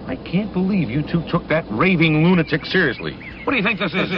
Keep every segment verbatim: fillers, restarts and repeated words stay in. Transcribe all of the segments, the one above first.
I can't believe you two took that raving lunatic seriously. What do you think this is?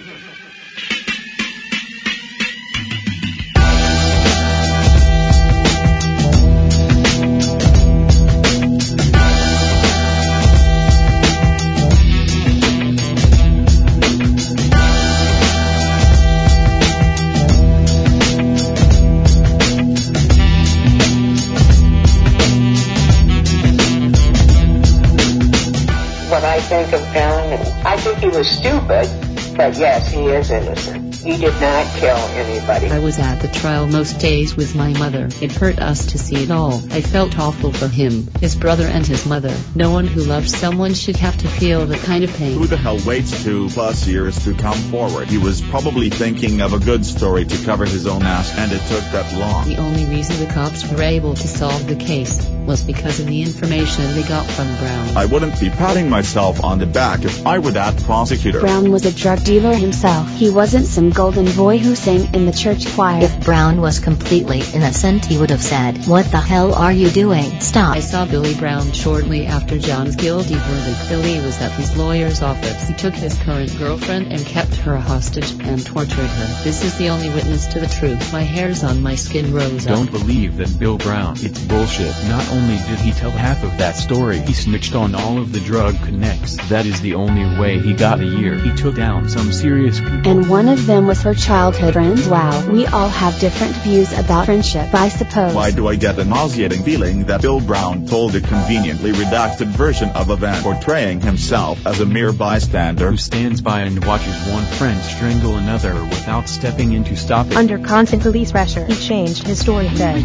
What I think of John, I think he was stupid, but yes, he is innocent. He did not kill anybody. I was at the trial most days with my mother. It hurt us to see it all. I felt awful for him, his brother and his mother. No one who loves someone should have to feel the kind of pain. Who the hell waits two plus years to come forward? He was probably thinking of a good story to cover his own ass, and it took that long. The only reason the cops were able to solve the case was because of the information they got from Brown. I wouldn't be patting myself on the back if I were that prosecutor. Brown was a drug dealer himself. He wasn't some golden boy who sang in the church choir. If Brown was completely innocent, he would have said, "What the hell are you doing? Stop." I saw Billy Brown shortly after John's guilty verdict. Billy was at his lawyer's office. He took his current girlfriend and kept her hostage and tortured her. This is the only witness to the truth. My hairs on my skin rose up. Don't believe that Bill Brown. It's bullshit. Not only did he tell half of that story, he snitched on all of the drug connects. That is the only way he got a year. He took down some serious people. And one of them was her childhood friend. Wow, we all have different views about friendship, I suppose. Why do I get a nauseating feeling that Bill Brown told a conveniently redacted version of events, portraying himself as a mere bystander who stands by and watches one friend strangle another without stepping in to stop it? Under constant police pressure, he changed his story then.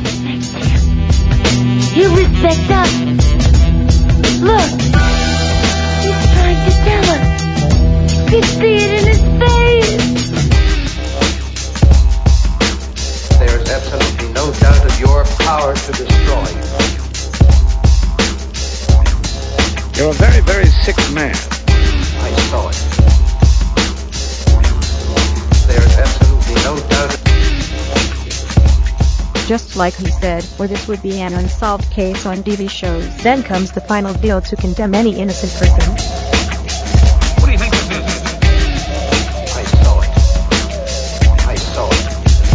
You respect us. Look, he's trying to tell us. You can see it in his face. There is absolutely no doubt of your power to destroy. You're a very, very sick man. I saw it. There is absolutely no doubt of Just like he said, or this would be an unsolved case on T V shows. Then comes the final deal to condemn any innocent person. What do you think this is? I saw it. I saw it.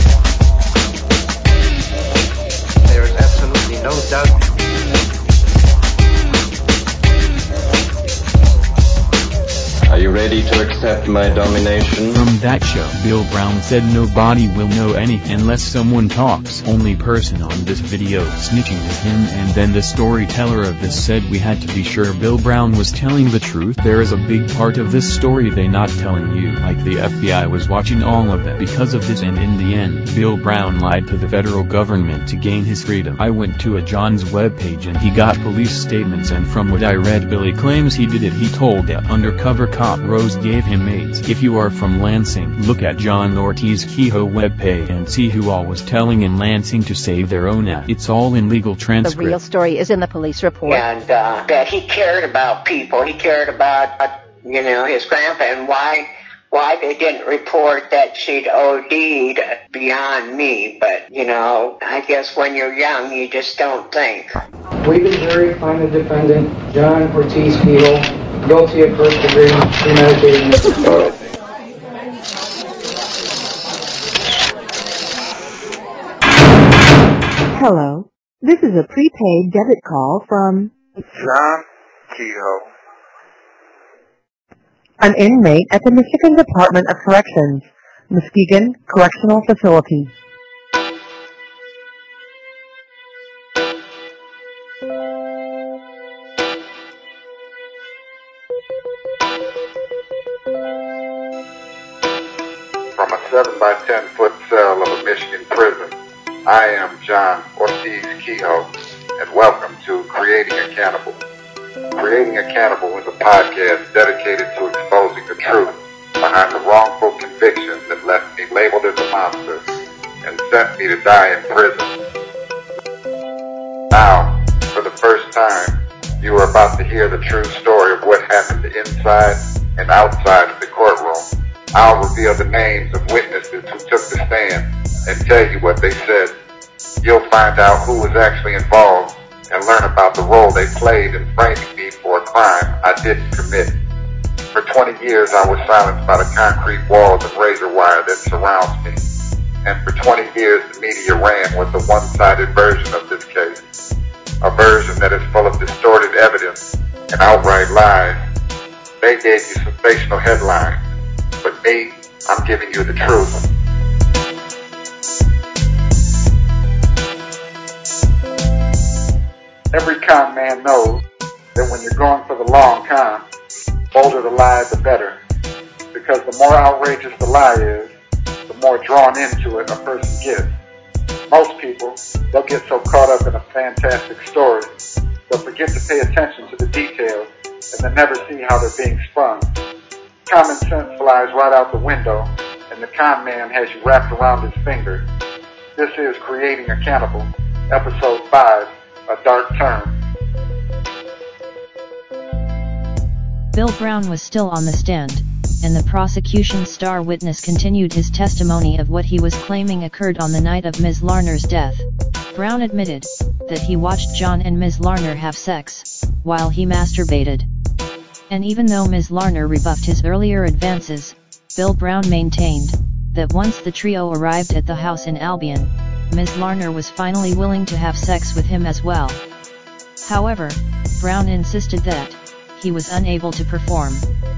There is absolutely no doubt. Are you ready to accept my domination? From that show, Bill Brown said nobody will know anything unless someone talks. Only person on this video snitching is him, and then the storyteller of this said we had to be sure Bill Brown was telling the truth. There is a big part of this story they not telling you, like the F B I was watching all of it. Because of this, and in the end, Bill Brown lied to the federal government to gain his freedom. I went to a John's webpage and he got police statements, and from what I read, Billy claims he did it. He told that undercover cop Rose gave him AIDS. If you are from Lansing, look at John Ortiz Kehoe webpage and see who all was telling in Lansing to save their own ass. It's all in legal transcript. The real story is in the police report. And uh, that he cared about people. He cared about, uh, you know, his grandpa, and why why they didn't report that she'd O D'd beyond me. But, you know, I guess when you're young, you just don't think. We, the jury, find the defendant, John Ortiz Kehoe, guilty of first degree premeditated murder. Hello. This is a prepaid debit call from John Kehoe, an inmate at the Michigan Department of Corrections, Muskegon Correctional Facility. From a seven by ten foot cell of a Michigan prison, I am John Ortiz Kehoe, and welcome to Creating a Cannibal. Creating a Cannibal is a podcast dedicated to exposing the truth behind the wrongful convictions that left me labeled as a monster and sent me to die in prison. Now, for the first time, you are about to hear the true story of what happened inside and outside of the courtroom. I'll reveal the names of witnesses who took the stand and tell you what they said. You'll find out who was actually involved and learn about the role they played in framing me for a crime I didn't commit. For twenty years, I was silenced by the concrete walls and razor wire that surrounds me. And for twenty years, the media ran with a one-sided version of this case. A version that is full of distorted evidence and outright lies. They gave you sensational headlines, but me, I'm giving you the truth. Every con man knows that when you're going for the long con, bolder the lie, the better. Because the more outrageous the lie is, the more drawn into it a person gets. Most people, they'll get so caught up in a fantastic story, they'll forget to pay attention to the details and then never see how they're being spun. Common sense flies right out the window, and the con man has you wrapped around his finger. This is Creating a Cannibal, Episode five, A Dark Turn. Bill Brown was still on the stand, and the prosecution's star witness continued his testimony of what he was claiming occurred on the night of Miz Larner's death. Brown admitted that he watched John and Miz Larner have sex while he masturbated. And even though Miz Larner rebuffed his earlier advances, Bill Brown maintained that once the trio arrived at the house in Albion, Miz Larner was finally willing to have sex with him as well. However, Brown insisted that he was unable to perform.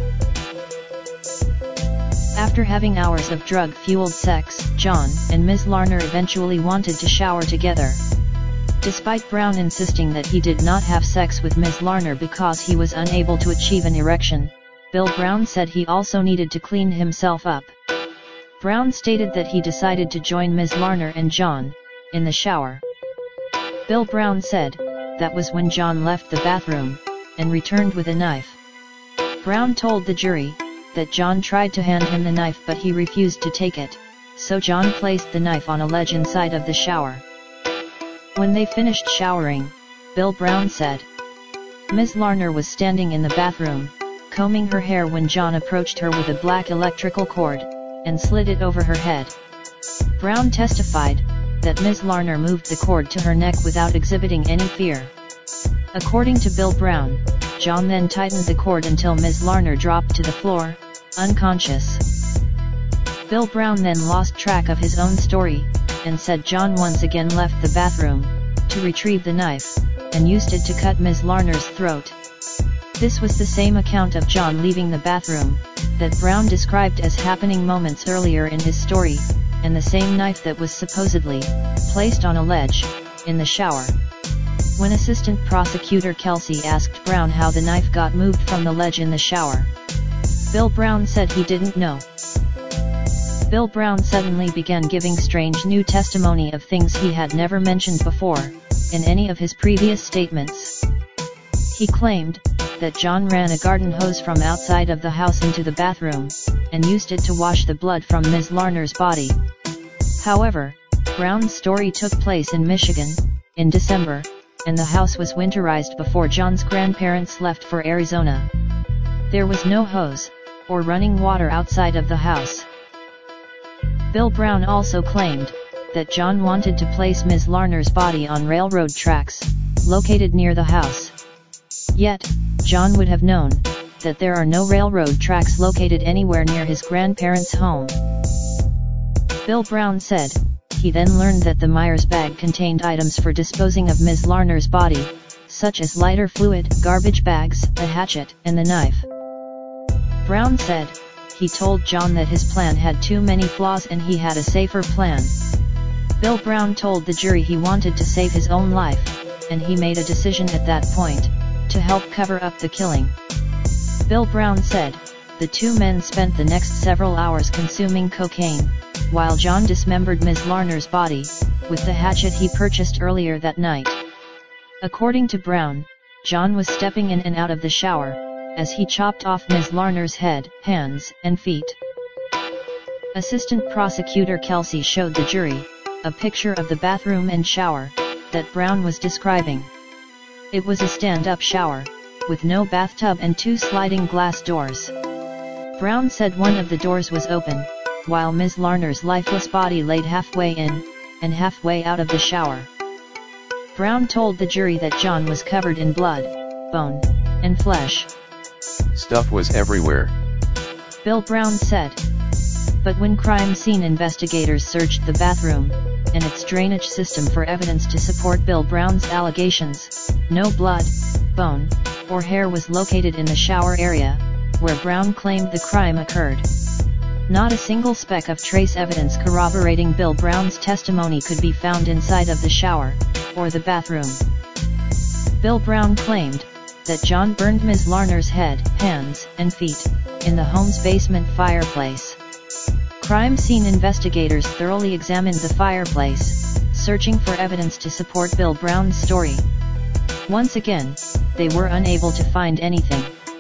After having hours of drug-fueled sex, John and Miz Larner eventually wanted to shower together. Despite Brown insisting that he did not have sex with Miz Larner because he was unable to achieve an erection, Bill Brown said he also needed to clean himself up. Brown stated that he decided to join Miz Larner and John in the shower. Bill Brown said that was when John left the bathroom and returned with a knife. Brown told the jury that John tried to hand him the knife but he refused to take it, so John placed the knife on a ledge inside of the shower. When they finished showering, Bill Brown said, Miz Larner was standing in the bathroom, combing her hair when John approached her with a black electrical cord and slid it over her head. Brown testified that Miz Larner moved the cord to her neck without exhibiting any fear. According to Bill Brown, John then tightened the cord until Miz Larner dropped to the floor, unconscious. Bill Brown then lost track of his own story, and said John once again left the bathroom to retrieve the knife, and used it to cut Miz Larner's throat. This was the same account of John leaving the bathroom that Brown described as happening moments earlier in his story, and the same knife that was supposedly placed on a ledge in the shower. When Assistant Prosecutor Kelsey asked Brown how the knife got moved from the ledge in the shower, Bill Brown said he didn't know. Bill Brown suddenly began giving strange new testimony of things he had never mentioned before in any of his previous statements. He claimed that John ran a garden hose from outside of the house into the bathroom, and used it to wash the blood from Miz Larner's body. However, Brown's story took place in Michigan in December, and the house was winterized before John's grandparents left for Arizona. There was no hose or running water outside of the house. Bill Brown also claimed that John wanted to place Miz Larner's body on railroad tracks located near the house. Yet, John would have known that there are no railroad tracks located anywhere near his grandparents' home. Bill Brown said he then learned that the Myers bag contained items for disposing of Miz Larner's body, such as lighter fluid, garbage bags, a hatchet, and the knife. Brown said he told John that his plan had too many flaws and he had a safer plan. Bill Brown told the jury he wanted to save his own life, and he made a decision at that point to help cover up the killing. Bill Brown said the two men spent the next several hours consuming cocaine, while John dismembered Miz Larner's body with the hatchet he purchased earlier that night. According to Brown, John was stepping in and out of the shower as he chopped off Miz Larner's head, hands, and feet. Assistant Prosecutor Kelsey showed the jury a picture of the bathroom and shower that Brown was describing. It was a stand-up shower with no bathtub and two sliding glass doors. Brown said one of the doors was open, while Miz Larner's lifeless body laid halfway in and halfway out of the shower. Brown told the jury that John was covered in blood, bone, and flesh. Stuff was everywhere. Bill Brown said. But when crime scene investigators searched the bathroom and its drainage system for evidence to support Bill Brown's allegations, no blood, bone, or hair was located in the shower area, where Brown claimed the crime occurred. Not a single speck of trace evidence corroborating Bill Brown's testimony could be found inside of the shower, or the bathroom. Bill Brown claimed that John burned Miz Larner's head, hands, and feet in the home's basement fireplace. Crime scene investigators thoroughly examined the fireplace, searching for evidence to support Bill Brown's story. Once again, they were unable to find anything.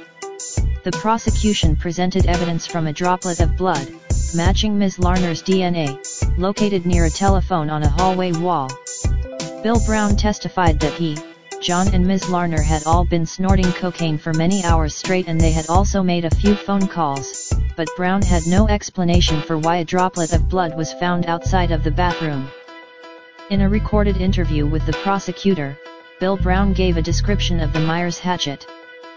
The prosecution presented evidence from a droplet of blood, matching Miz Larner's D N A, located near a telephone on a hallway wall. Bill Brown testified that he, John and Miz Larner had all been snorting cocaine for many hours straight, and they had also made a few phone calls, but Brown had no explanation for why a droplet of blood was found outside of the bathroom. In a recorded interview with the prosecutor, Bill Brown gave a description of the Myers hatchet.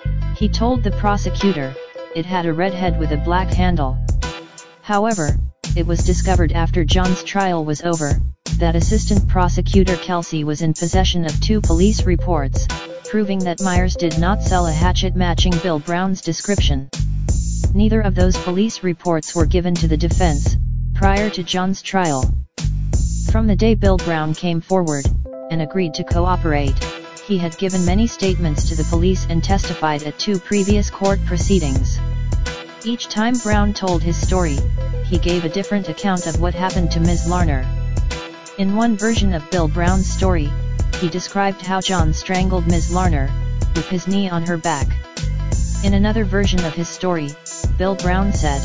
He told the prosecutor, it had a red head with a black handle. However, it was discovered after John's trial was over, that Assistant Prosecutor Kelsey was in possession of two police reports, proving that Myers did not sell a hatchet matching Bill Brown's description. Neither of those police reports were given to the defense, prior to John's trial. From the day Bill Brown came forward, and agreed to cooperate, he had given many statements to the police and testified at two previous court proceedings. Each time Brown told his story, he gave a different account of what happened to Miz Larner. In one version of Bill Brown's story, he described how John strangled Miz Larner, with his knee on her back. In another version of his story, Bill Brown said,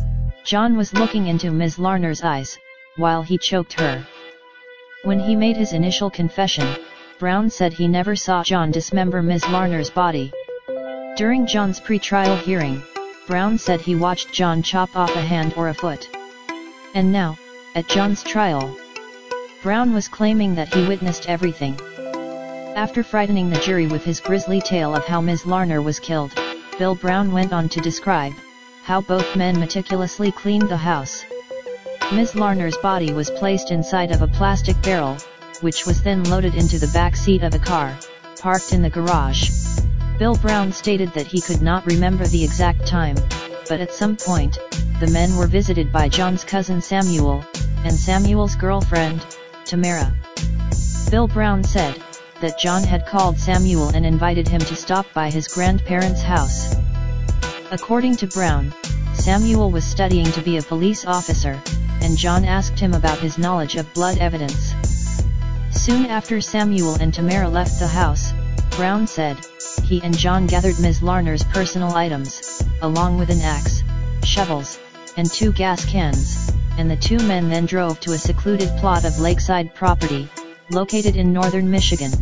John was looking into Miz Larner's eyes, while he choked her. When he made his initial confession, Brown said he never saw John dismember Miz Larner's body. During John's pre-trial hearing, Brown said he watched John chop off a hand or a foot. And now, at John's trial, Brown was claiming that he witnessed everything. After frightening the jury with his grisly tale of how Miz Larner was killed, Bill Brown went on to describe how both men meticulously cleaned the house. Miz Larner's body was placed inside of a plastic barrel, which was then loaded into the back seat of a car, parked in the garage. Bill Brown stated that he could not remember the exact time, but at some point, the men were visited by John's cousin Samuel, and Samuel's girlfriend, Tamara. Bill Brown said that John had called Samuel and invited him to stop by his grandparents' house. According to Brown, Samuel was studying to be a police officer, and John asked him about his knowledge of blood evidence. Soon after Samuel and Tamara left the house, Brown said, he and John gathered Miz Larner's personal items, along with an axe, shovels, and two gas cans, and the two men then drove to a secluded plot of lakeside property, located in northern Michigan.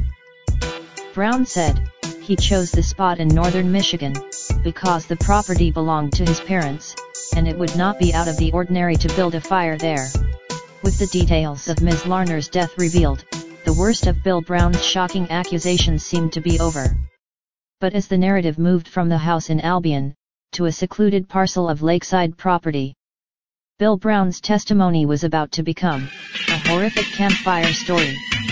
Brown said, he chose the spot in northern Michigan, because the property belonged to his parents, and it would not be out of the ordinary to build a fire there. With the details of Miz Larner's death revealed, the worst of Bill Brown's shocking accusations seemed to be over. But as the narrative moved from the house in Albion, to a secluded parcel of lakeside property, Bill Brown's testimony was about to become a horrific campfire story.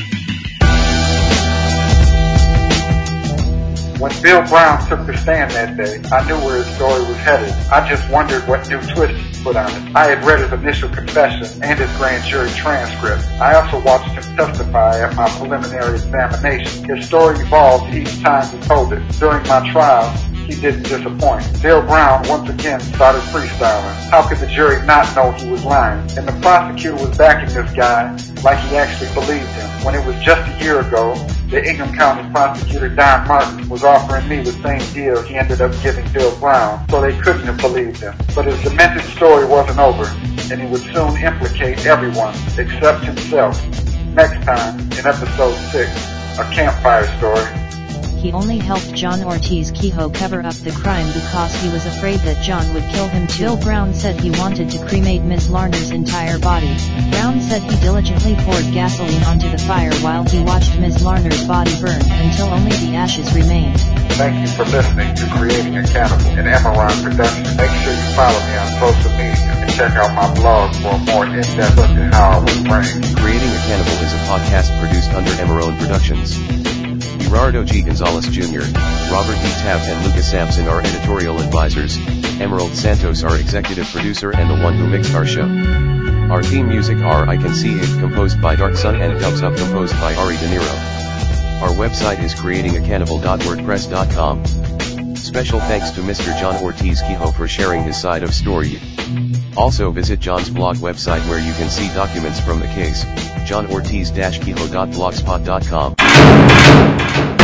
When Bill Brown took the stand that day, I knew where his story was headed. I just wondered what new twist he put on it. I had read his initial confession and his grand jury transcript. I also watched him testify at my preliminary examination. His story evolved each time he told it. During my trial, he didn't disappoint. Bill Brown once again started freestyling. How could the jury not know he was lying? And the prosecutor was backing this guy like he actually believed him. When it was just a year ago, the Ingham County prosecutor Don Martin was offering me the same deal he ended up giving Bill Brown, so they couldn't have believed him. But his demented story wasn't over, and he would soon implicate everyone except himself. Next time, in episode six, A Campfire Story. he only helped John Ortiz Kehoe cover up the crime because he was afraid that John would kill him too. Bill Brown said he wanted to cremate Miz Larner's entire body. Brown said he diligently poured gasoline onto the fire while he watched Miz Larner's body burn until only the ashes remained. Thank you for listening to Creating a Cannibal, an Emerald production. Make sure you follow me on social media and check out my blog for a more in-depth look at how I was brain. Creating a Cannibal is a podcast produced under Emerald Productions. Gerardo G. Gonzalez Junior, Robert D. Tabb and Lucas Sampson are editorial advisors. Emerald Santos our executive producer and the one who mixed our show. Our theme music are I Can See It composed by Dark Sun and Dubs Up composed by Ari De Niro. Our website is creating a cannibal dot wordpress dot com. Special thanks to Mister John Ortiz Kehoe for sharing his side of story. Also visit John's blog website where you can see documents from the case, john ortiz dash kehoe dot blogspot dot com.